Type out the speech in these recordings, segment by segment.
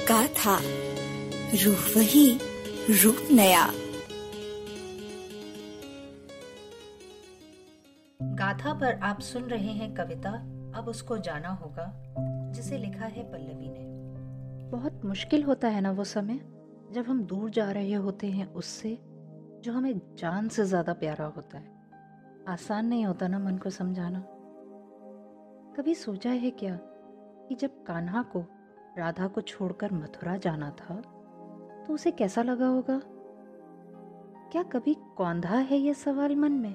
गाथा, रूह वही, रूप नया। गाथा पर आप सुन रहे हैं कविता अब उसको जाना होगा, जिसे लिखा है पल्लवी ने। बहुत मुश्किल होता है ना वो समय जब हम दूर जा रहे होते हैं उससे जो हमें जान से ज्यादा प्यारा होता है। आसान नहीं होता ना मन को समझाना। कभी सोचा है क्या कि जब कान्हा को राधा को छोड़कर मथुरा जाना था तो उसे कैसा लगा होगा? क्या कभी कौंधा है ये सवाल मन में?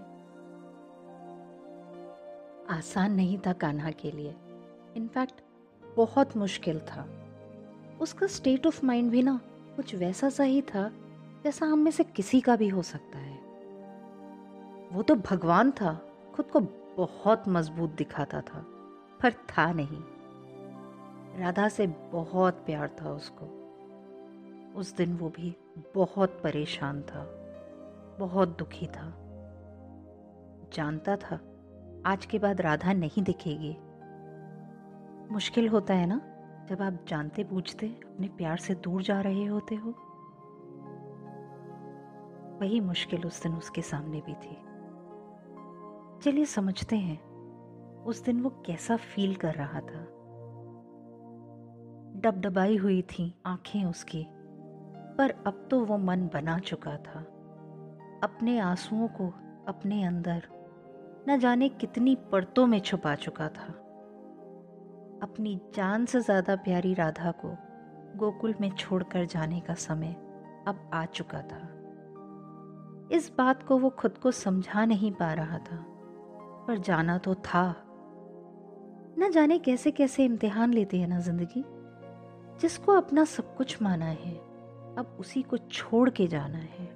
आसान नहीं था कान्हा के लिए, इनफैक्ट बहुत मुश्किल था। उसका स्टेट ऑफ माइंड भी ना कुछ वैसा सा ही था जैसा हम में से किसी का भी हो सकता है। वो तो भगवान था, खुद को बहुत मजबूत दिखाता था, पर था नहीं। राधा से बहुत प्यार था उसको। उस दिन वो भी बहुत परेशान था, बहुत दुखी था। जानता था आज के बाद राधा नहीं दिखेगी। मुश्किल होता है ना जब आप जानते बूझते अपने प्यार से दूर जा रहे होते हो। वही मुश्किल उस दिन उसके सामने भी थी। चलिए समझते हैं उस दिन वो कैसा फील कर रहा था। डबडबाई हुई थी आंखें उसकी, पर अब तो वो मन बना चुका था। अपने आंसुओं को अपने अंदर न जाने कितनी परतों में छुपा चुका था। अपनी जान से ज्यादा प्यारी राधा को गोकुल में छोड़कर जाने का समय अब आ चुका था। इस बात को वो खुद को समझा नहीं पा रहा था, पर जाना तो था। न जाने कैसे कैसे इम्तिहान लेते हैं ना जिंदगी। जिसको अपना सब कुछ माना है अब उसी को छोड़ के जाना है।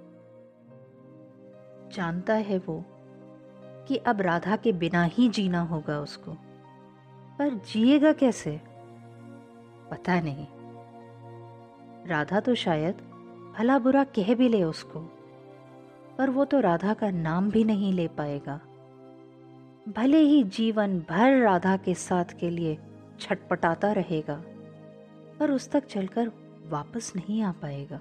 जानता है वो कि अब राधा के बिना ही जीना होगा उसको, पर जिएगा कैसे पता नहीं। राधा तो शायद भला बुरा कह भी ले उसको, पर वो तो राधा का नाम भी नहीं ले पाएगा। भले ही जीवन भर राधा के साथ के लिए छटपटाता रहेगा, पर उस तक चलकर वापस नहीं आ पाएगा।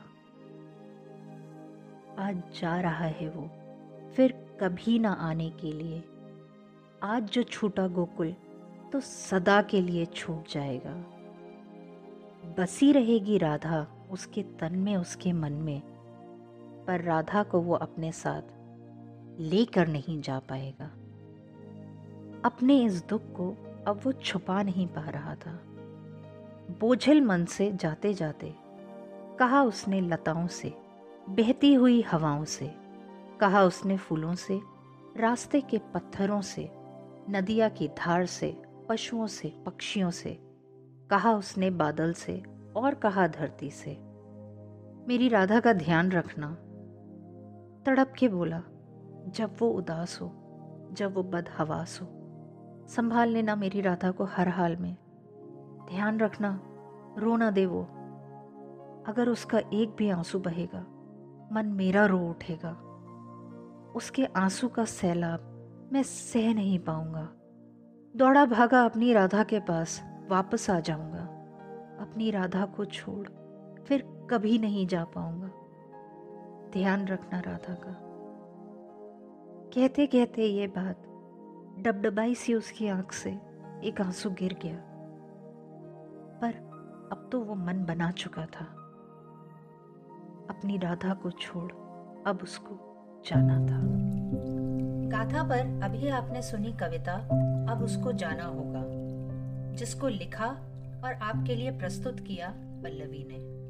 आज जा रहा है वो, फिर कभी ना आने के लिए। आज जो छूटा गोकुल तो सदा के लिए छूट जाएगा। बसी रहेगी राधा उसके तन में, उसके मन में, पर राधा को वो अपने साथ लेकर नहीं जा पाएगा। अपने इस दुख को अब वो छुपा नहीं पा रहा था। बोझिल मन से जाते जाते कहा उसने लताओं से, बहती हुई हवाओं से, कहा उसने फूलों से, रास्ते के पत्थरों से, नदिया की धार से, पशुओं से, पक्षियों से, कहा उसने बादल से और कहा धरती से। मेरी राधा का ध्यान रखना। तड़प के बोला जब वो उदास हो, जब वो बदहवास हो। संभाल लेना मेरी राधा को हर हाल में। ध्यान रखना, रो ना दे वो। अगर उसका एक भी आंसू बहेगा मन मेरा रो उठेगा। उसके आंसू का सैलाब मैं सह नहीं पाऊंगा। दौड़ा भागा अपनी राधा के पास वापस आ जाऊंगा। अपनी राधा को छोड़ फिर कभी नहीं जा पाऊंगा। ध्यान रखना राधा का। कहते कहते ये बात डबडबाई सी उसकी आंख से एक आंसू गिर गया, पर अब तो वो मन बना चुका था। अपनी राधा को छोड़ अब उसको जाना था। गाथा पर अभी आपने सुनी कविता अब उसको जाना होगा, जिसको लिखा और आपके लिए प्रस्तुत किया पल्लवी ने।